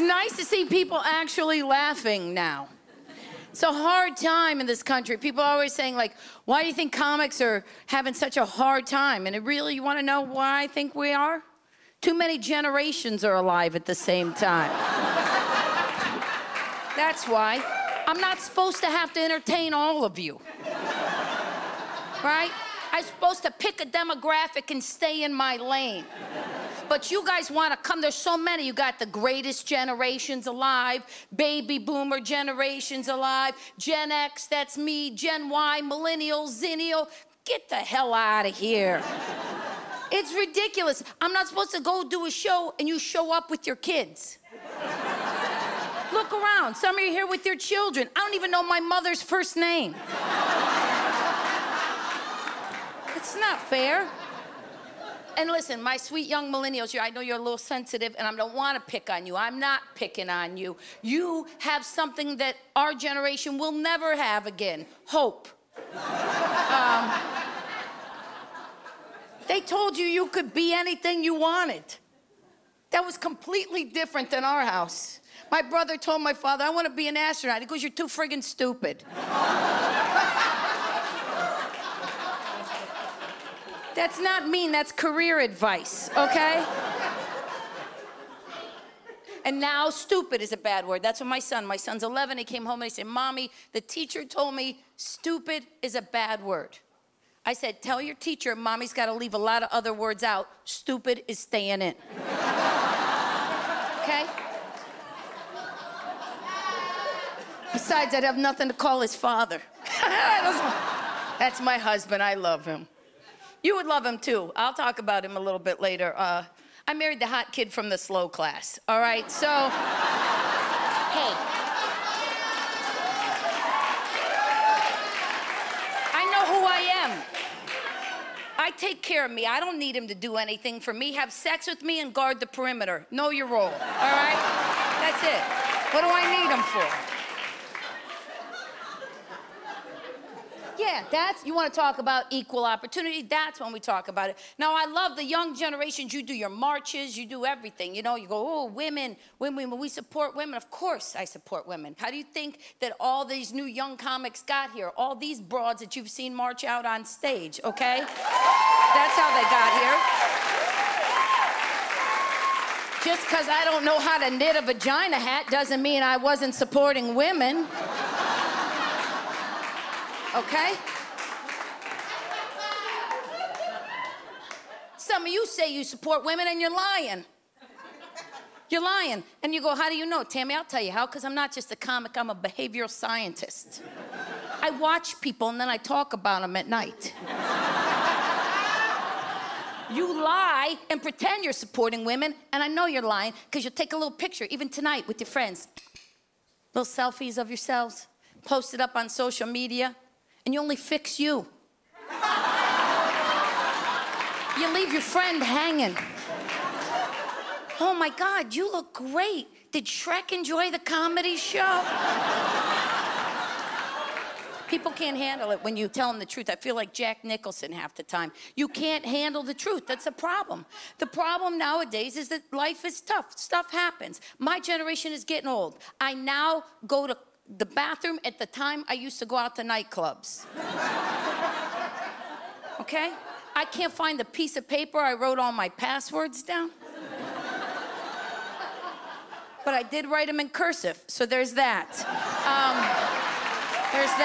nice to see people actually laughing now. It's a hard time in this country. People are always saying, like, why do you think comics are having such a hard time? And it really, you want to know why I think we are? Too many generations are alive at the same time. That's why. I'm not supposed to have to entertain all of you. Right? I'm supposed to pick a demographic and stay in my lane. But you guys want to come. There's so many. You got the greatest generations alive, baby boomer generations alive, Gen X, that's me, Gen Y, millennials, zennial. Get the hell out of here. It's ridiculous. I'm not supposed to go do a show and you show up with your kids. Look around. Some of you are here with your children. I don't even know my mother's first name. It's not fair. And listen, my sweet young millennials here, I know you're a little sensitive and I don't want to pick on you. I'm not picking on you. You have something that our generation will never have again, hope. They told you could be anything you wanted. That was completely different than our house. My brother told my father, I want to be an astronaut. He goes, you're too friggin' stupid. That's not mean, that's career advice, okay? And now stupid is a bad word. That's what my son's 11, he came home and he said, Mommy, the teacher told me stupid is a bad word. I said, tell your teacher Mommy's got to leave a lot of other words out. Stupid is staying in. Okay? Besides, I'd have nothing to call his father. That's my husband, I love him. You would love him too. I'll talk about him a little bit later. I married the hot kid from the slow class, all right? So, hey. I know who I am. I take care of me. I don't need him to do anything for me. Have sex with me and guard the perimeter. Know your role, all right? That's it. What do I need him for? Yeah, you want to talk about equal opportunity, that's when we talk about it. Now, I love the young generations. You do your marches, you do everything. You know, you go, oh, women, we support women. Of course I support women. How do you think that all these new young comics got here? All these broads that you've seen march out on stage, okay? That's how they got here. Just because I don't know how to knit a vagina hat doesn't mean I wasn't supporting women. Okay? Some of you say you support women and you're lying. You're lying. And you go, how do you know? Tammy, I'll tell you how, because I'm not just a comic, I'm a behavioral scientist. I watch people and then I talk about them at night. You lie and pretend you're supporting women, and I know you're lying, because you'll take a little picture, even tonight, with your friends. Little selfies of yourselves, post it up on social media. And you only fix you. You leave your friend hanging. Oh my God, you look great. Did Shrek enjoy the comedy show? People can't handle it when you tell them the truth. I feel like Jack Nicholson half the time. You can't handle the truth. That's a problem. The problem nowadays is that life is tough. Stuff happens. My generation is getting old. I now go to the bathroom at the time I used to go out to nightclubs. Okay? I can't find the piece of paper I wrote all my passwords down. But I did write them in cursive, so there's that. There's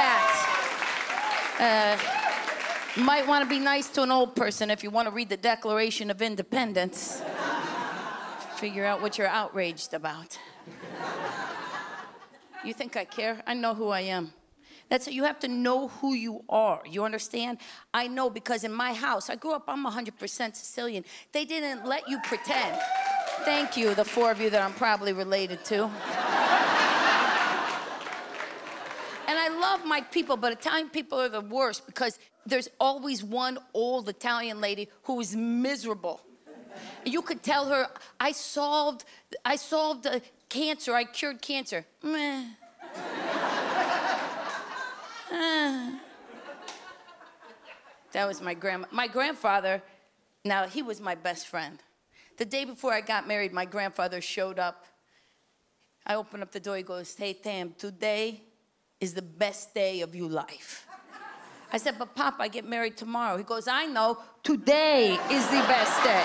that. Might want to be nice to an old person if you want to read the Declaration of Independence. Figure out what you're outraged about. You think I care? I know who I am. That's it. You have to know who you are. You understand? I know because in my house, I grew up, I'm 100% Sicilian. They didn't let you pretend. Thank you, the four of you that I'm probably related to. And I love my people, but Italian people are the worst because there's always one old Italian lady who is miserable. You could tell her, I solved cancer, I cured cancer. Meh. That was my grandma. My grandfather, now he was my best friend. The day before I got married, my grandfather showed up I open up the door, he goes, hey, Tam, today is the best day of your life. I said, but Pop, I get married tomorrow. He goes, I know, today is the best day.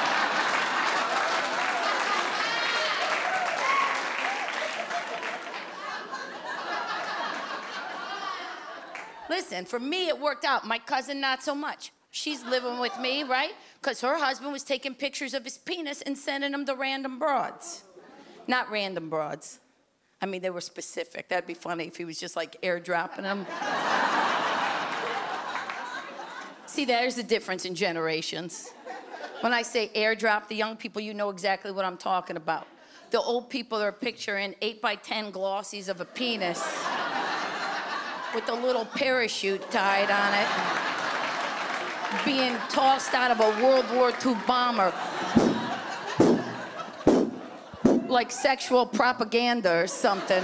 Listen, for me, it worked out. My cousin, not so much. She's living with me, right? Because her husband was taking pictures of his penis and sending them to random broads. Not random broads. I mean, they were specific. That'd be funny if he was just like airdropping them. See, there's the difference in generations. When I say airdrop, the young people, you know exactly what I'm talking about. The old people are picturing 8x10 glossies of a penis with a little parachute tied on it, being tossed out of a World War II bomber like sexual propaganda or something.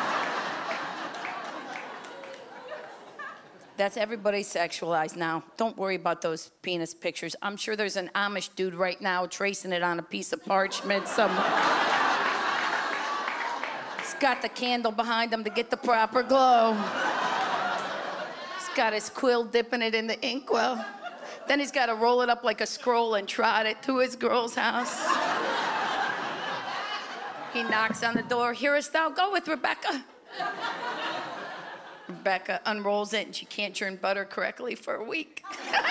That's everybody sexualized now. Don't worry about those penis pictures. I'm sure there's an Amish dude right now tracing it on a piece of parchment somewhere. He's got the candle behind him to get the proper glow. He's got his quill dipping it in the inkwell. Then he's got to roll it up like a scroll and trot it to his girl's house. He knocks on the door. Hearest thou go with Rebecca? Rebecca unrolls it and she can't churn butter correctly for a week.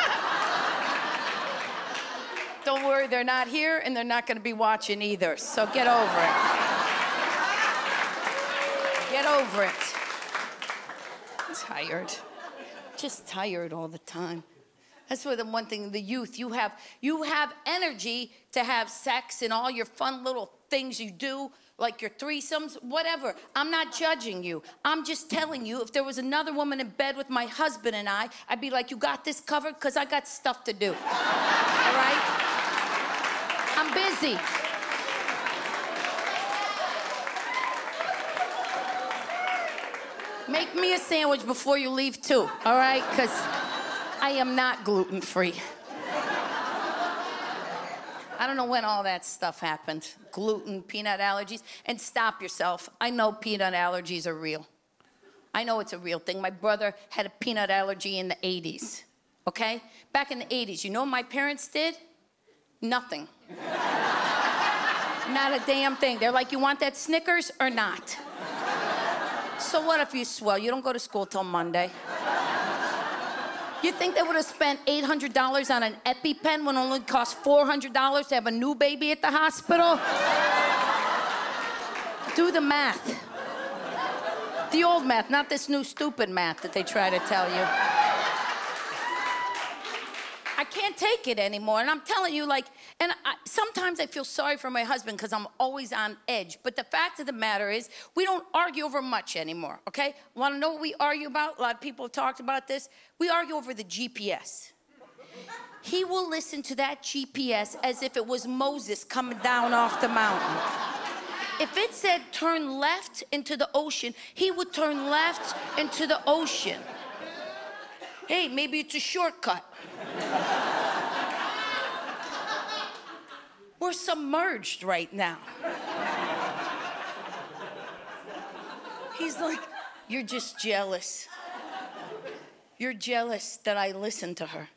Don't worry, they're not here and they're not going to be watching either, so get over it. Get over it. I'm tired. Just tired all the time. That's what the one thing, the youth, you have energy to have sex and all your fun little things you do, like your threesomes, whatever. I'm not judging you. I'm just telling you, if there was another woman in bed with my husband and I'd be like, you got this covered? Because I got stuff to do. All right? I'm busy. Make me a sandwich before you leave, too, all right? Because I am not gluten-free. I don't know when all that stuff happened. Gluten, peanut allergies. And stop yourself. I know peanut allergies are real. I know it's a real thing. My brother had a peanut allergy in the 80s, okay? Back in the 80s, you know what my parents did? Nothing. Not a damn thing. They're like, you want that Snickers or not? So what if you swell? You don't go to school till Monday. You think they would have spent $800 on an EpiPen when it only cost $400 to have a new baby at the hospital? Do the math. The old math, not this new stupid math that they try to tell you. I can't take it anymore, and I'm telling you, like, sometimes I feel sorry for my husband because I'm always on edge, but the fact of the matter is, we don't argue over much anymore, okay? Want to know what we argue about? A lot of people have talked about this. We argue over the GPS. He will listen to that GPS as if it was Moses coming down off the mountain. If it said turn left into the ocean, he would turn left into the ocean. Hey, maybe it's a shortcut. We're submerged right now. He's like, you're just jealous. You're jealous that I listen to her.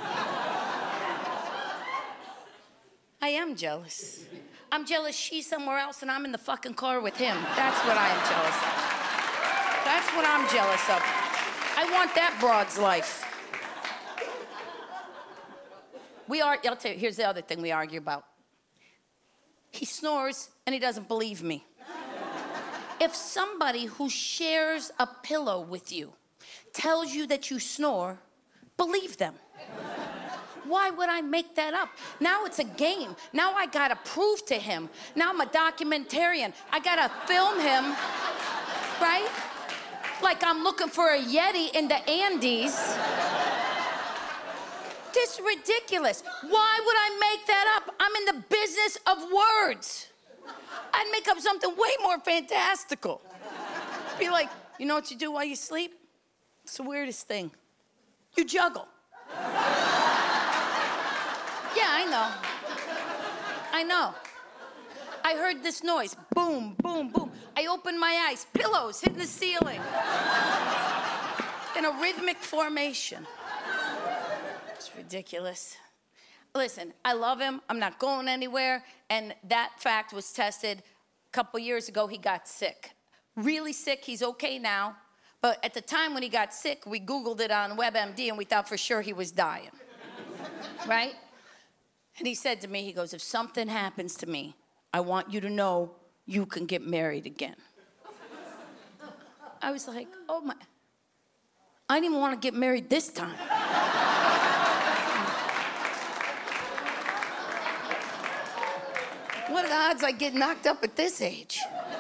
I am jealous. I'm jealous she's somewhere else and I'm in the fucking car with him. That's what I am jealous of. That's what I'm jealous of. I want that broad's life. I'll tell you, here's the other thing we argue about. He snores and he doesn't believe me. If somebody who shares a pillow with you tells you that you snore, believe them. Why would I make that up? Now it's a game. Now I gotta prove to him. Now I'm a documentarian. I gotta film him, right? Like I'm looking for a Yeti in the Andes. This is ridiculous. Why would I make that up? I'm in the business of words. I'd make up something way more fantastical. Be like, you know what you do while you sleep? It's the weirdest thing. You juggle. Yeah, I know. I heard this noise. Boom, boom, boom. I open open my eyes, pillows hitting the ceiling in a rhythmic formation. It's ridiculous. Listen, I love him. I'm not going anywhere. And that fact was tested a couple years ago. He got sick. Really sick. He's okay now. But at the time when he got sick, we Googled it on WebMD, and we thought for sure he was dying. Right? And he said to me, he goes, if something happens to me, I want you to know you can get married again. I was like, oh my. I didn't even want to get married this time. What are the odds I get knocked up at this age?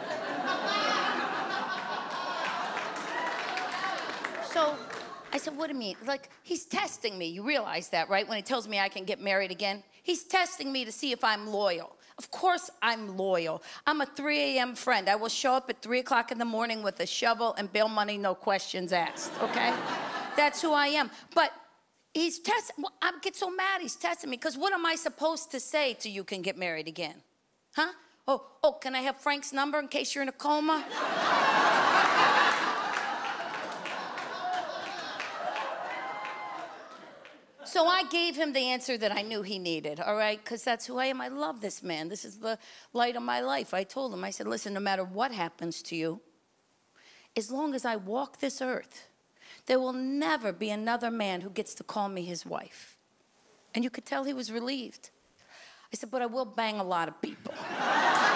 So I said, what do you mean? Like, he's testing me. You realize that, right? When he tells me I can get married again, he's testing me to see if I'm loyal. Of course I'm loyal. I'm a 3 a.m. friend. I will show up at 3 o'clock in the morning with a shovel and bail money, no questions asked, okay? That's who I am. But he's testing, well, I get so mad he's testing me, because what am I supposed to say to you can get married again? Huh? Oh, can I have Frank's number in case you're in a coma? So I gave him the answer that I knew he needed, all right? Because that's who I am. I love this man. This is the light of my life. I told him, I said, listen, no matter what happens to you, as long as I walk this earth, there will never be another man who gets to call me his wife. And you could tell he was relieved. I said, but I will bang a lot of people.